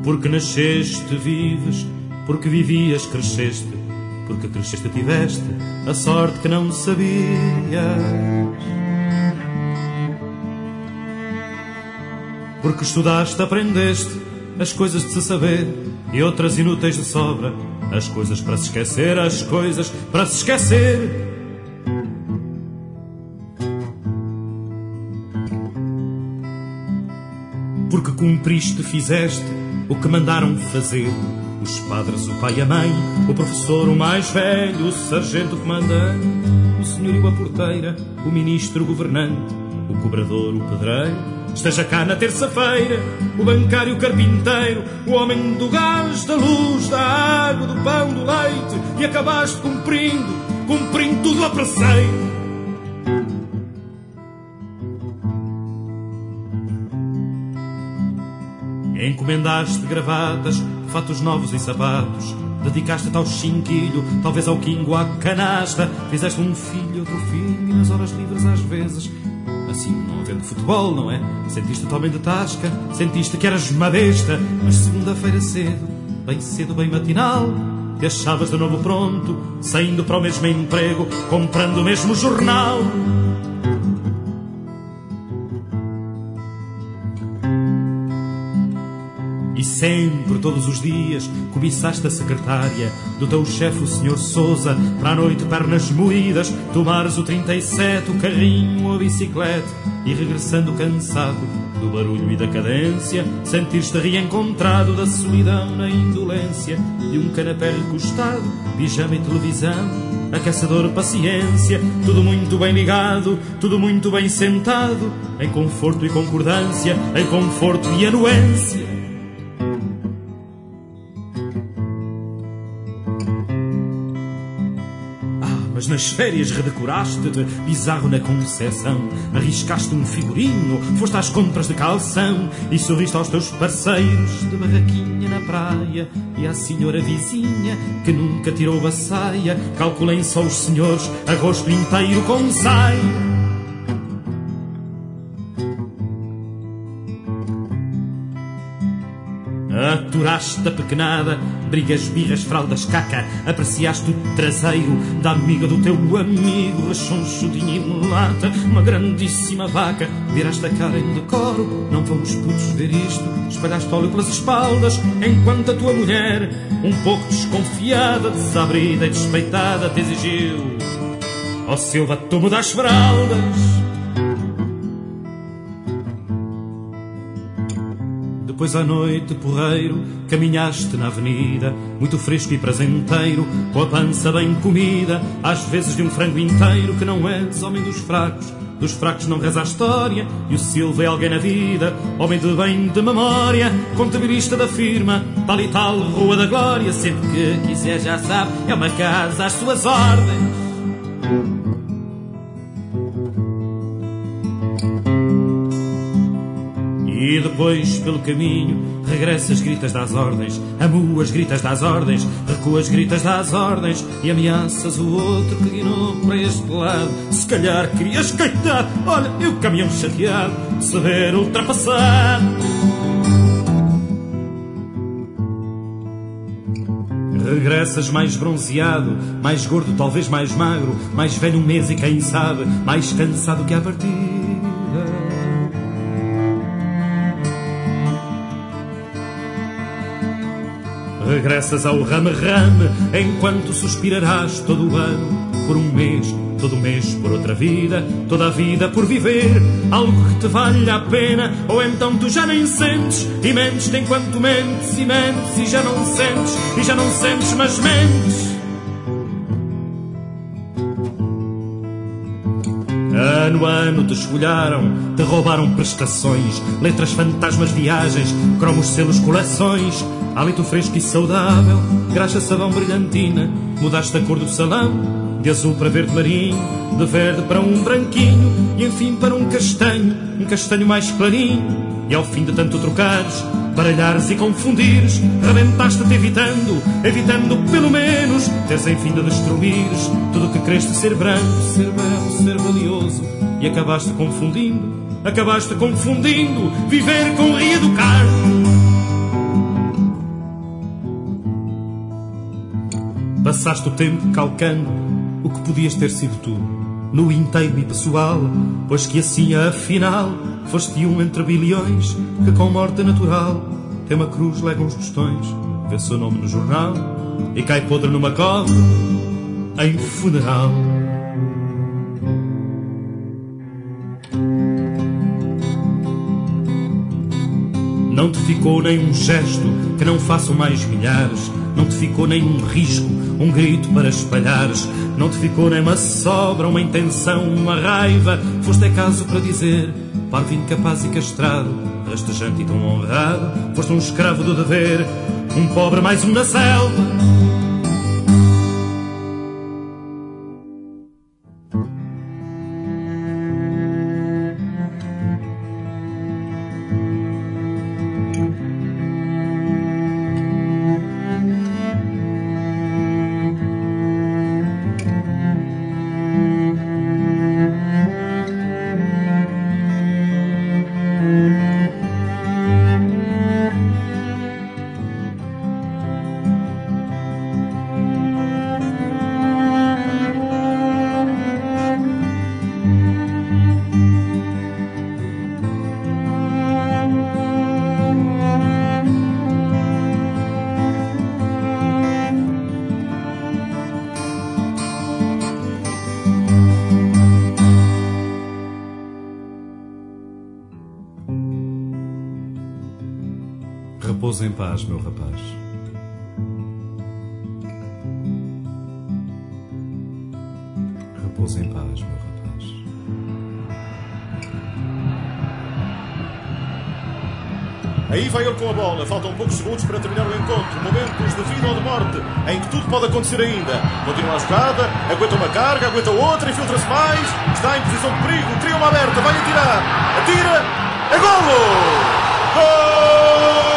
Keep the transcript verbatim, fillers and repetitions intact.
Porque nasceste, vives, porque vivias, cresceste, porque cresceste, tiveste a sorte que não sabias. Porque estudaste, aprendeste as coisas de se saber e outras inúteis de sobra, as coisas para se esquecer, as coisas para se esquecer. Porque cumpriste, fizeste o que mandaram fazer os padres, o pai e a mãe, o professor, o mais velho, o sargento, o comandante, o senhorio, a porteira, o ministro, o governante, o cobrador, o pedreiro. Esteja cá na terça-feira o bancário, o carpinteiro, o homem do gás, da luz, da água, do pão, do leite, e acabaste cumprindo, cumprindo tudo a preceito. Encomendaste gravatas, fatos novos e sapatos, dedicaste-te ao chinquilho, talvez ao quingo, à canasta. Fizeste um filho, outro filho, e nas horas livres às vezes, assim não havendo futebol, não é? Sentiste-te homem de tasca, sentiste que eras uma besta. Mas segunda-feira cedo, bem cedo, bem matinal, te achavas de novo pronto, saindo para o mesmo emprego, comprando o mesmo jornal. E sempre, todos os dias, cobiçaste a secretária do teu chefe, o senhor Sousa, para a noite, pernas moídas, tomares o trinta e sete, o carrinho ou a bicicleta, e regressando cansado do barulho e da cadência, sentires-te reencontrado da solidão na indolência de um canapé recostado, pijama e televisão, aquecedor, paciência, tudo muito bem ligado, tudo muito bem sentado, em conforto e concordância, em conforto e anuência. Mas nas férias redecoraste-te bizarro na Conceição, arriscaste um figurino, foste às compras de calção e sorriste aos teus parceiros de barraquinha na praia e à senhora vizinha que nunca tirou a saia. Calculem só os senhores, agosto inteiro com saia. Aturaste a pequenada, brigas, birras, fraldas, caca. Apreciaste o traseiro da amiga do teu amigo, rechonchudinha e mulata, uma grandíssima vaca. Viraste a cara em decoro, não vamos putos ver isto. Espalhaste óleo pelas espaldas, enquanto a tua mulher, um pouco desconfiada, desabrida e despeitada, te exigiu ó Silva, tu mudas as fraldas. Depois à noite, porreiro, caminhaste na avenida, muito fresco e prazenteiro, com a pança bem comida, às vezes de um frango inteiro, que não és homem dos fracos, dos fracos não reza a história, e o Silva é alguém na vida, homem de bem de memória, contabilista da firma, tal e tal, Rua da Glória, sempre que quiser já sabe, é uma casa às suas ordens. E depois, pelo caminho, regressas, gritas das ordens, amuas, gritas das ordens, recuas, gritas das ordens, e ameaças o outro que guinou para este lado. Se calhar querias coitado, olha, e o caminhão chateado, se ver ultrapassado. Regressas mais bronzeado, mais gordo, talvez mais magro, mais velho um mês e quem sabe, mais cansado que à partida. Regressas ao rame-rame, enquanto suspirarás todo o ano por um mês, todo mês por outra vida, toda a vida por viver algo que te valha a pena, ou então tu já nem sentes, e mentes enquanto mentes, e mentes, e já não sentes, e já não sentes, mas mentes. Ano a ano te esfolharam, te roubaram prestações, letras, fantasmas, viagens, cromos, selos, coleções, hálito fresco e saudável, graxa, sabão, brilhantina, mudaste a cor do salão, de azul para verde marinho, de verde para um branquinho, e enfim para um castanho, um castanho mais clarinho. E ao fim de tanto trocares, baralhares e confundires, rebentaste-te evitando, evitando pelo menos teres enfim de destruires tudo que creste ser branco, ser belo, ser valioso, e acabaste confundindo, acabaste confundindo viver com reeducar. Passaste o tempo calcando o que podias ter sido tu, no inteiro e pessoal, pois que assim afinal foste um entre bilhões que com morte natural tem uma cruz, lega uns tostões, vê seu nome no jornal e cai podre numa cova em funeral. Não te ficou nem um gesto que não façam mais milhares, não te ficou nem um risco, um grito para espalhares, não te ficou nem uma sobra, uma intenção, uma raiva. Foste é caso para dizer, parvo incapaz e castrado, rastejante e tão honrado, foste um escravo do dever, um pobre mais um na selva. Repousa em paz, meu rapaz. Repousa em paz, meu rapaz. Aí vai ele com a bola. Faltam poucos segundos para terminar o encontro. Momentos de vida ou de morte, em que tudo pode acontecer ainda. Continua a jogada, aguenta uma carga, aguenta outra, infiltra-se mais. Está em posição de perigo, tria uma aberta, vai atirar. Atira, é golo! Gol!